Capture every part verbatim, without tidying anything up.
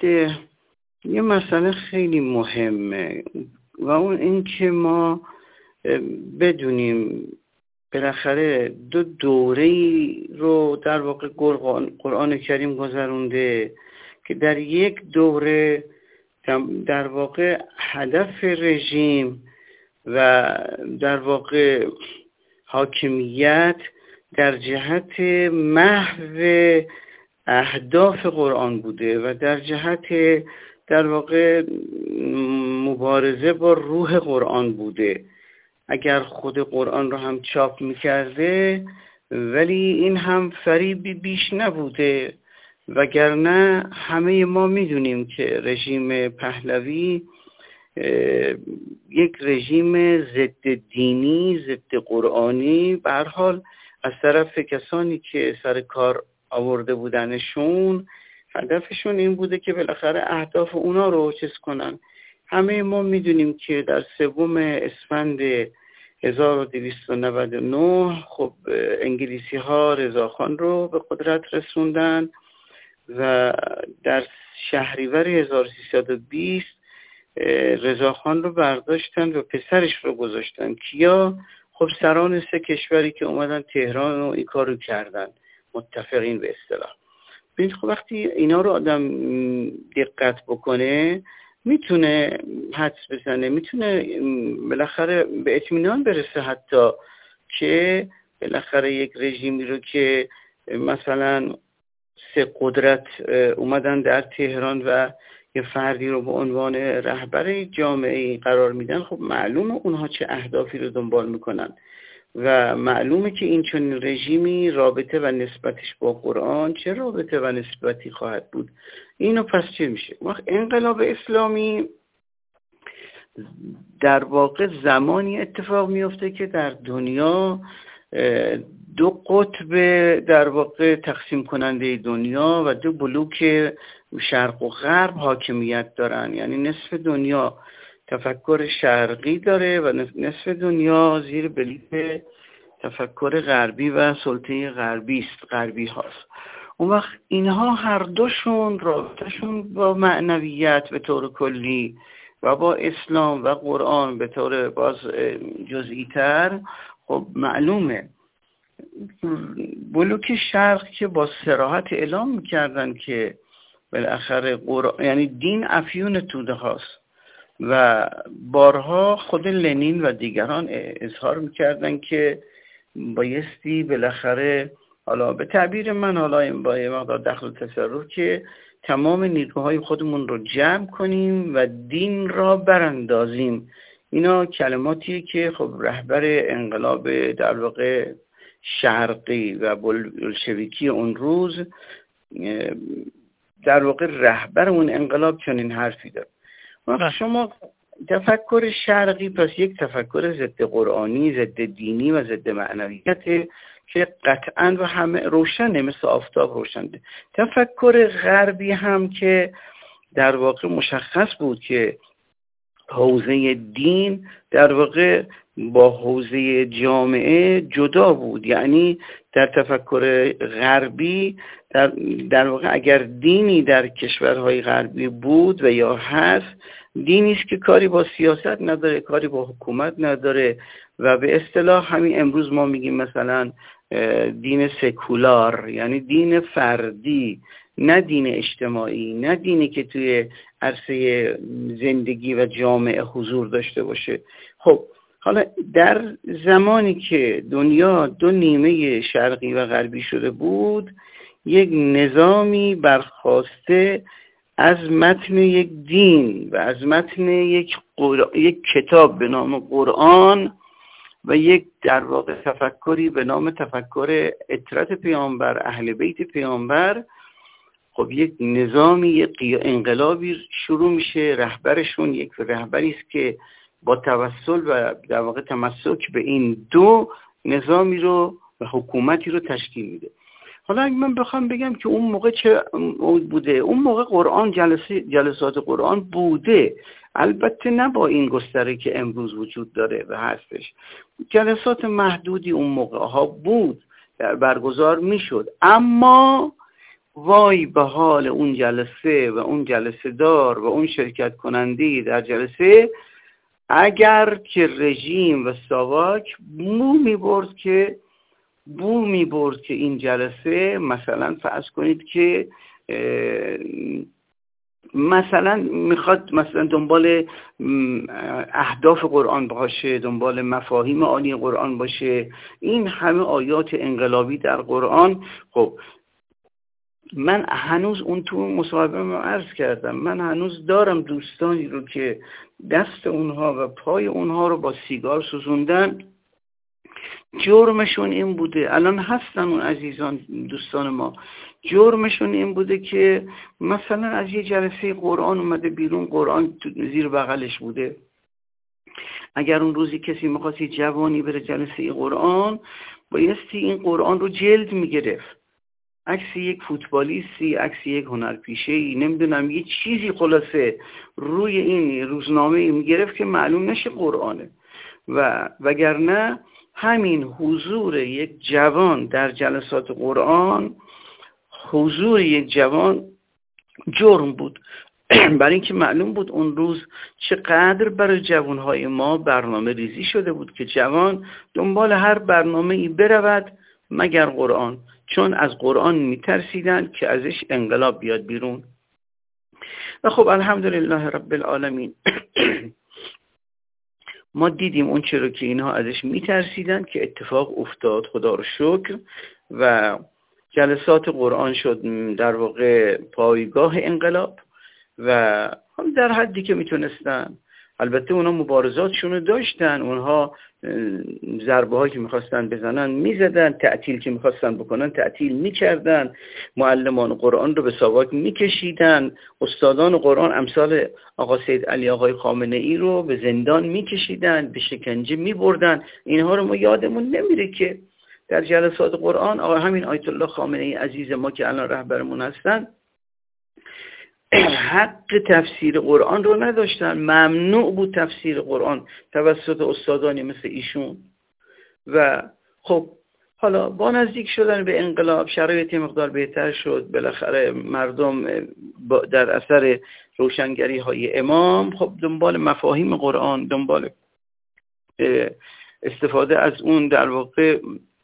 یه مسئله خیلی مهمه و اون این که ما بدونیم بالاخره دو دوره‌ای رو در واقع قرآن, قرآن کریم گذرونده که در یک دوره در واقع هدف رژیم و در واقع حاکمیت در جهت محو اهداف قرآن بوده و در جهت در واقع مبارزه با روح قرآن بوده. اگر خود قرآن رو هم چاپ میکرده ولی این هم فریبی بیش نبوده، وگرنه همه ما میدونیم که رژیم پهلوی یک رژیم ضد دینی، ضد قرآنی به هر حال از طرف کسانی که سر کار آورده بودنشون هدفشون این بوده که بالاخره اهداف اونا رو چیز کنن. همه ما میدونیم که در سوم اسفند هزار و دویست و نود و نه خب انگلیسی ها رضاخان رو به قدرت رسوندن و در شهریور هزار و سیصد و بیست رضاخان رو برداشتن و پسرش رو گذاشتن. کیا؟ خب سران سه کشوری که اومدن تهران و این کار رو کردن، متفقین به اصطلاح. ببین خب وقتی اینا رو آدم دقت بکنه میتونه حدس بزنه، میتونه بالاخره به اطمینان برسه حتی که بالاخره یک رژیمی رو که مثلا سه قدرت اومدن در تهران و یه فردی رو به عنوان رهبر جامعه قرار میدن، خب معلومه اونها چه اهدافی رو دنبال میکنن و معلومه که این چنین رژیمی رابطه و نسبتش با قرآن چه رابطه و نسبتی خواهد بود. اینو پس چه میشه؟ وقت انقلاب اسلامی در واقع زمانی اتفاق میفته که در دنیا دو قطب در واقع تقسیم کننده دنیا و دو بلوک شرق و غرب حاکمیت دارن. یعنی نصف دنیا تفکر شرقی داره و نصف دنیا زیر بلیط تفکر غربی و سلطه غربی است، غربی هاست. اون وقت اینها هر دوشون رابطهشون با معنویت به طور کلی و با اسلام و قرآن به طور باز جزئی تر خب معلومه. بلوک شرق که با صراحت اعلام میکردن که بالاخره قرآن یعنی دین افیون توده هاست و بارها خود لنین و دیگران اظهار میکردن که بایستی بالاخره، حالا به تعبیر من حالا این با یه مقدار دخل تصرف، که تمام نیروهای خودمون رو جمع کنیم و دین را براندازیم. اینا کلماتیه که خب رهبر انقلاب در واقع شرقی و بلشویکی اون روز در واقع رهبر اون انقلاب چنین حرفی داره. وقت شما تفکر شرقی پس یک تفکر ضد قرآنی، ضد دینی و ضد معنویت که قطعاً و همه روشنه، مثل آفتاب روشنه. تفکر غربی هم که در واقع مشخص بود که حوزه دین در واقع با حوزه جامعه جدا بود. یعنی در تفکر غربی در, در واقع اگر دینی در کشورهای غربی بود و یا هست، دینی است که کاری با سیاست نداره، کاری با حکومت نداره و به اصطلاح همین امروز ما میگیم مثلا دین سکولار، یعنی دین فردی، نه دین اجتماعی، نه دینی که توی عرصه زندگی و جامعه حضور داشته باشه. خب حالا در زمانی که دنیا دو نیمه شرقی و غربی شده بود، یک نظامی برخواسته از متن یک دین و از متن یک, قر... یک کتاب به نام قرآن و یک در واقع تفکری به نام تفکر اطرت پیامبر، اهل بیت پیامبر، خب یک نظامی، یک انقلابی شروع میشه. رهبرشون یک رهبری است که با توسل و در واقع تمسک به این دو نظامی رو و حکومتی رو تشکیل میده. حالا اگه من بخوام بگم که اون موقع چه بوده، اون موقع قرآن جلسه جلسات قرآن بوده، البته نه با این گستره که امروز وجود داره و هستش. جلسات محدودی اون موقع ها بود، برگزار میشد، اما وای به حال اون جلسه و اون جلسه دار و اون شرکت کننده در جلسه اگر که رژیم و ساواک بو می برد که بو می برد که این جلسه مثلا فرض کنید که مثلا میخواد مثلا دنبال اهداف قرآن باشه، دنبال مفاهیم عالی قرآن باشه، این همه آیات انقلابی در قرآن. خب من هنوز اون تو مصاحبه ما عرض کردم، من هنوز دارم دوستانی رو که دست اونها و پای اونها رو با سیگار سوزوندن. جرمشون این بوده، الان هستن اون عزیزان دوستان ما، جرمشون این بوده که مثلا از یه جلسه قرآن اومده بیرون، قرآن زیر بغلش بوده. اگر اون روزی کسی می‌خواستی جوانی بره جلسه قرآن، بایستی این قرآن رو جلد میگرفت، عکس یک فوتبالیستی، عکس یک هنرپیشه‌ای، نمیدونم یه چیزی خلاصه روی این روزنامه میگرفت که معلوم نشه قرآنه. و وگرنه همین حضور یک جوان در جلسات قرآن، حضور یک جوان جرم بود. برای اینکه معلوم بود اون روز چقدر برای جوانهای ما برنامه ریزی شده بود که جوان دنبال هر برنامه‌ای برود مگر قرآن، چون از قرآن میترسیدن که ازش انقلاب بیاد بیرون. و خب الحمدلله رب العالمین ما دیدیم اون چرا که اینها ازش میترسیدن که اتفاق افتاد، خدا رو شکر. و جلسات قرآن شد در واقع پایگاه انقلاب و هم در حدی که میتونستن. البته اونها مبارزاتشون رو داشتن، اونها ضربه هایی که میخواستن بزنن میزدن، تعطیل که میخواستن بکنن تعطیل میکردن، معلمان قرآن رو به ساواک میکشیدن، استادان قرآن امثال آقا سید علی آقای خامنه ای رو به زندان میکشیدن، به شکنجه میبردن. اینها رو ما یادمون نمیره که در جلسات قرآن آقا همین آیت الله خامنه ای عزیز ما که الان رهبرمون هستن حق تفسیر قرآن رو نداشتن، ممنوع بود تفسیر قرآن توسط استادانی مثل ایشون. و خب حالا با نزدیک شدن به انقلاب شرایط مقدار بهتر شد، بالاخره مردم در اثر روشنگری های امام خب دنبال مفاهیم قرآن، دنبال استفاده از اون در واقع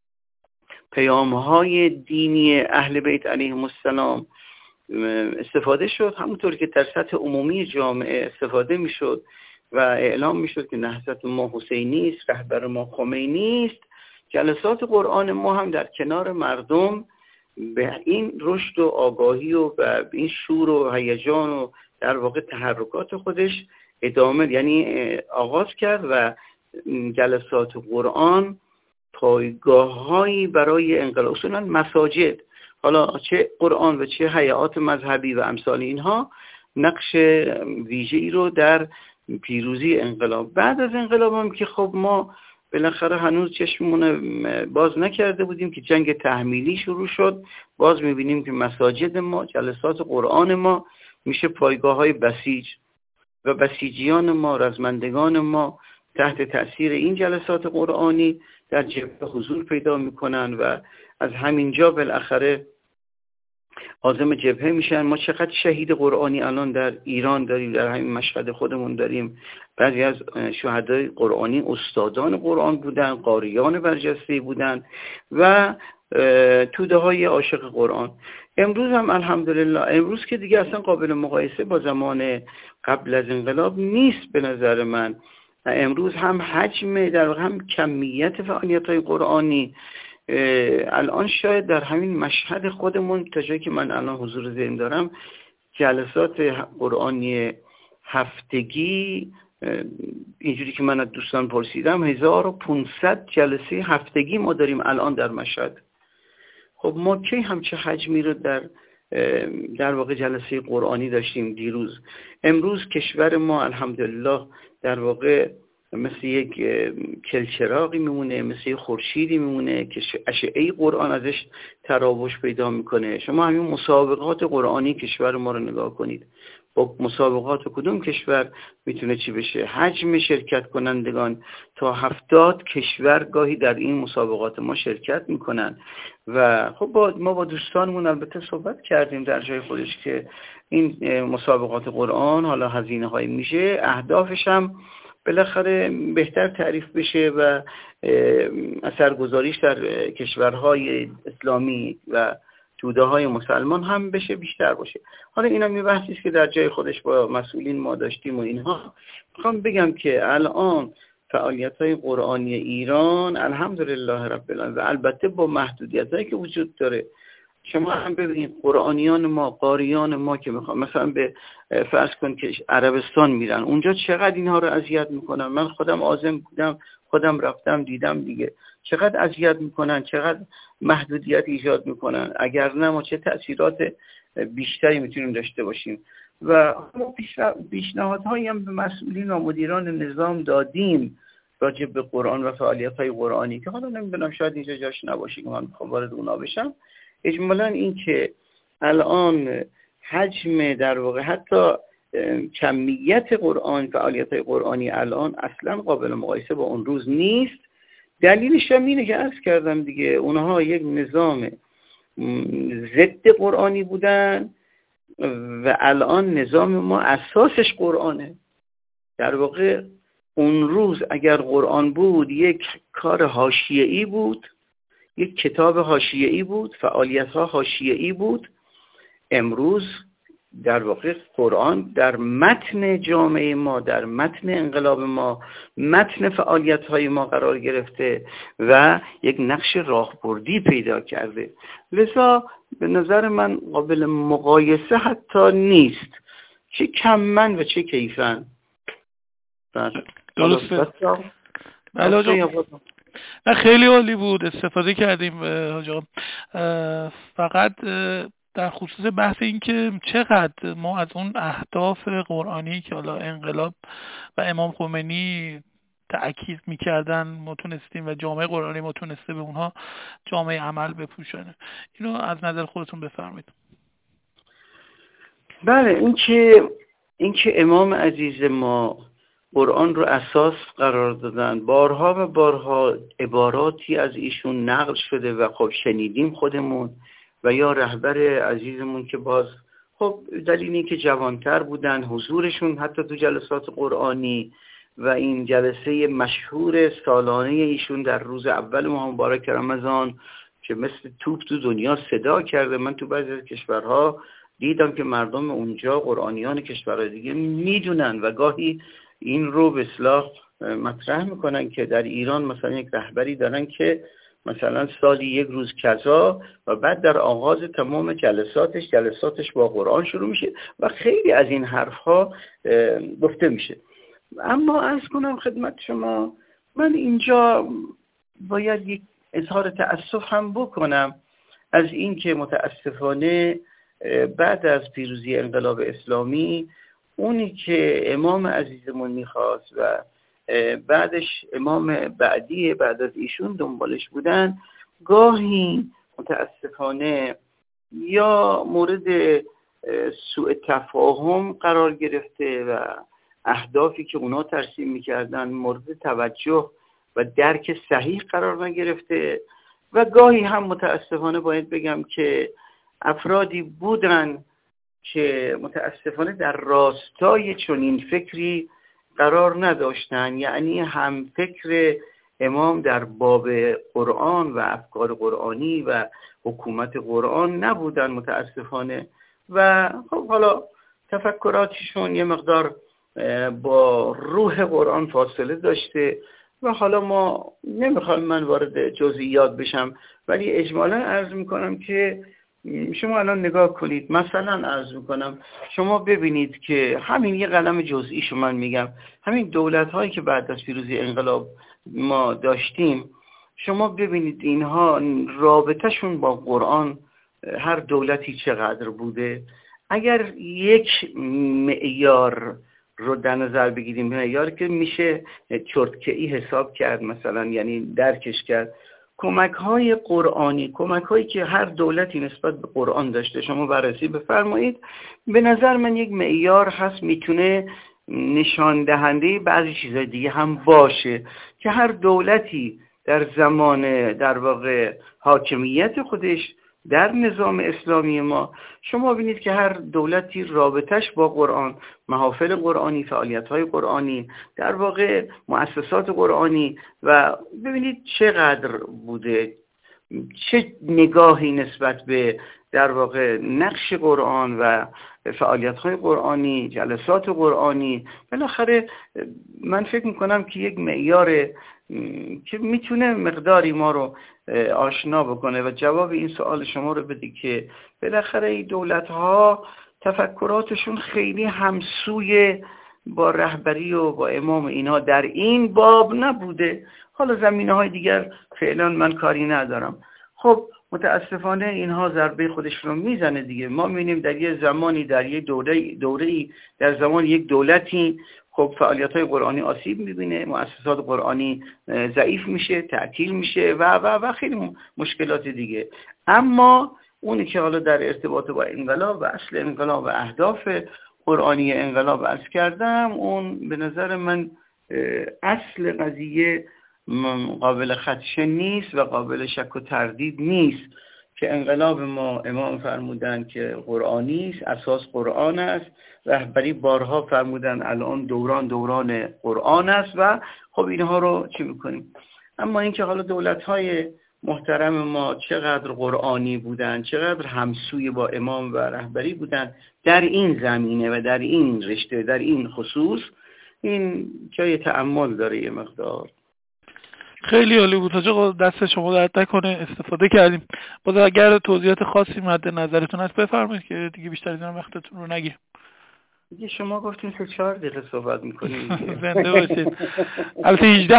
پیام های دینی اهل بیت علیهم السلام استفاده شد، همونطور که در سطح عمومی جامعه استفاده میشد و اعلام میشد که نهضت ما حسینی است، رهبر ما خمینی است. جلسات قرآن ما هم در کنار مردم به این رشد و آگاهی و به این شور و هیجان و در واقع تحرکات خودش ادامه یعنی آغاز کرد و جلسات قرآن پایگاه‌هایی برای انقلاب، اصولا مساجد، حالا چه قرآن و چه هیئات مذهبی و امثال اینها، نقش ویژه‌ای رو در پیروزی انقلاب. بعد از انقلاب هم که خب ما بالاخره هنوز چشممون باز نکرده بودیم که جنگ تحمیلی شروع شد، باز می‌بینیم که مساجد ما، جلسات قرآن ما میشه پایگاه‌های بسیج و بسیجیان ما، رزمندگان ما تحت تأثیر این جلسات قرآنی در جبهه حضور پیدا میکنن و از همینجا بالاخره عازم جبهه میشن. ما چقدر شهید قرآنی الان در ایران داریم، در همین مشهد خودمون داریم. بعضی از شهدای قرآنی استادان قرآن بودن، قاریان برجسته بودن و توده های عاشق قرآن. امروز هم الحمدلله، امروز که دیگه اصلا قابل مقایسه با زمان قبل از انقلاب نیست به نظر من. امروز هم حجم در هم کمیت فعالیت‌های قرآنی الان شاید در همین مشهد خودمون تا جایی که من الان حضور ذهن دارم جلسات قرآنی هفتگی، اینجوری که من از دوستان پرسیدم هزار و پانصد جلسه هفتگی ما داریم الان در مشهد. خب ما کی همچه حجمی رو در در واقع جلسه قرآنی داشتیم دیروز؟ امروز کشور ما الحمدلله در واقع مثل یک کلچراغی میمونه، مثل یک خورشیدی میمونه که اشعه قرآن ازش تراوش پیدا میکنه. شما همین مسابقات قرآنی کشور ما رو نگاه کنید، با مسابقات کدوم کشور میتونه چی بشه؟ حجم شرکت کنندگان تا هفتاد کشور گاهی در این مسابقات ما شرکت میکنن. و خب با ما با دوستانمون البته صحبت کردیم در جای خودش که این مسابقات قرآن حالا هزینه های میشه، اهدافش هم بالاخره بهتر تعریف بشه و اثرگذاریش در کشورهای اسلامی و توده های مسلمان هم بشه بیشتر باشه. حالا اینا می بحثی است که در جای خودش با مسئولین ما داشتیم و اینها. میخوام بگم که الان فعالیت های قرآنی ایران الحمدلله رب العالمین و البته با محدودیت هایی که وجود داره، شما هم ببینید قرآنیان ما، قاریان ما که میخوام مثلا به فرض کن که عربستان میرن، اونجا چقدر اینها رو اذیت میکنن. من خودم عازم بودم، خودم رفتم دیدم دیگه چقدر اذیت میکنن، چقدر محدودیت ایجاد میکنن. اگر نه ما چه تأثیرات بیشتری میتونیم داشته باشیم. و ما پیشنهادهایی هم به مسئولین و مدیران نظام دادیم راجع به قرآن و فعالیت‌های قرآنی که حالا نمیدونم شاید اینجا جاش نباشه که من بخوام وارد اونا بشم. اجمالاً این که الان حجم در واقع حتی کمیت قرآن، فعالیت‌های قرآنی الان اصلا قابل مقایسه با اون روز نیست. دلیلش هم اینه که عرض کردم دیگه، اونها یک نظام ضد قرآنی بودن و الان نظام ما اساسش قرآنه. در واقع اون روز اگر قرآن بود یک کار حاشیه‌ای بود، یک کتاب حاشیه‌ای بود، فعالیت‌ها حاشیه‌ای بود. امروز در واقع قرآن در متن جامعه ما، در متن انقلاب ما، متن فعالیت‌های ما قرار گرفته و یک نقش راهبردی پیدا کرده. لذا به نظر من قابل مقایسه حتی نیست، چه کمن و چه کیفن. درسته. بله نه خیلی عالی بود، استفاده کردیم حاج آقا. فقط در خصوص بحث این که چقدر ما از اون اهداف قرآنی که حالا انقلاب و امام خمینی تأکید میکردن ما تونستیم و جامعه قرآنی ما تونسته به اونها جامعه عمل بپوشانه. اینو از نظر خودتون بفرمایید. بله، این که این که امام عزیز ما قرآن رو اساس قرار دادن، بارها و بارها عباراتی از ایشون نقل شده و خب شنیدیم خودمون و یا رهبر عزیزمون که باز خب دلیل این که جوانتر بودن، حضورشون حتی تو جلسات قرآنی و این جلسه مشهور سالانه ایشون در روز اول ماه مبارک رمضان که مثل توپ تو دنیا صدا کرده. من تو بعضی از کشورها دیدم که مردم اونجا قرآنیان کشورهای دیگه میدونن و گاهی این رو به اصطلاح مطرح میکنن که در ایران مثلا یک رهبری دارن که مثلا سالی یک روز کذا و بعد در آغاز تمام جلساتش جلساتش با قرآن شروع میشه و خیلی از این حرفها گفته میشه. اما عرض کنم خدمت شما، من اینجا باید یک اظهار تأسف هم بکنم از این که متاسفانه بعد از پیروزی انقلاب اسلامی اونی که امام عزیزمون میخواست و بعدش امام بعدی بعد از ایشون دنبالش بودن، گاهی متاسفانه یا مورد سوء تفاهم قرار گرفته و اهدافی که اونا ترسیم میکردن مورد توجه و درک صحیح قرار نگرفته و گاهی هم متاسفانه باید بگم که افرادی بودن که متاسفانه در راستای چنین فکری قرار نداشتن، یعنی هم فکر امام در باب قرآن و افکار قرآنی و حکومت قرآن نبودن متاسفانه و خب حالا تفکراتشون یه مقدار با روح قرآن فاصله داشته و حالا ما نمیخوام من وارد جزئیات بشم، ولی اجمالا عرض میکنم که شما الان نگاه کنید، مثلا عرض میکنم شما ببینید که همین یه قلم جزئیشو من میگم، همین دولت هایی که بعد از پیروزی انقلاب ما داشتیم، شما ببینید اینها رابطهشون با قرآن هر دولتی چقدر بوده. اگر یک معیار رو در نظر بگیریم، معیاری که میشه چرتکه‌ای حساب کرد مثلا، یعنی درکش کرد، کمک های قرآنی، کمک هایی که هر دولتی نسبت به قرآن داشته، شما بررسی بفرمایید. به نظر من یک معیار هست میتونه نشان دهنده بعضی چیزای دیگه هم باشه که هر دولتی در زمان در واقع حاکمیت خودش در نظام اسلامی ما، شما ببینید که هر دولتی رابطش با قرآن، محافل قرآنی، فعالیت‌های قرآنی، در واقع مؤسسات قرآنی، و ببینید چقدر بوده، چه نگاهی نسبت به در واقع نقش قرآن و فعالیت‌های قرآنی، جلسات قرآنی. بالاخره من فکر می‌کنم که یک معیار که میتونه مقداری ما رو آشنا بکنه و جواب این سوال شما رو بده که بالاخره این دولت‌ها تفکراتشون خیلی همسوی با رهبری و با امام اینها در این باب نبوده. حالا زمینه‌های دیگر فعلا من کاری ندارم. خب متاسفانه اینها ضربه خودش رو میزنه دیگه. ما می‌بینیم در یه زمانی، در یه دوره دوره‌ای، در زمان یک دولتی، خب فعالیت‌های قرآنی آسیب می‌بینه، مؤسسات قرآنی ضعیف میشه، تعطیل میشه و و و خیلی مشکلات دیگه. اما اونی که حالا در ارتباط با انقلاب و اصل انقلاب و اهداف قرآنی انقلاب عرض کردم، اون به نظر من اصل قضیه قابل خدشه نیست و قابل شک و تردید نیست که انقلاب ما امام فرمودن که قرآنی است، اساس قرآن است، رهبری بارها فرمودن الان دوران دوران قرآن است و خب اینها رو چی میکنیم. اما اینکه حالا دولت‌های محترم ما چقدر قرآنی بودن، چقدر همسوی با امام و رهبری بودن در این زمینه و در این رشته، در این خصوص، این جای تأمل داره یه مقدار. خیلی عالی بود حاج آقا، دست شما درد نکنه، استفاده کردیم. باز اگر توضیحات خاصی مد نظرتون هست بفرمایید که دیگه بیشتر از این وقتتون رو نگیرم. دیگه شما گفتین که چهار دقیقه صحبت میکنیم. زنده باشید. البته هجده